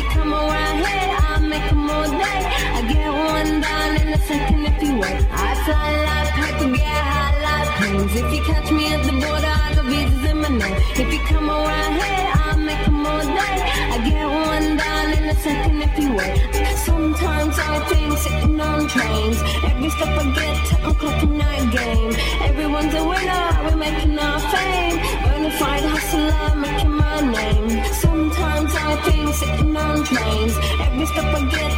come around here, I'll make them all day. I get one down in a second if you wait. I fly like paper, get high like planes. If you catch me at the border, I got visas in my name. If you come around here, I'll make them all day. I get one down in a second if you wait. Sometimes I think sitting on trains. Every step I get, I'm clocking that game. Everyone's a winner, we're making our fame. Bonafide hustler, making my name. Sometimes I think sitting on trains. Every step I get,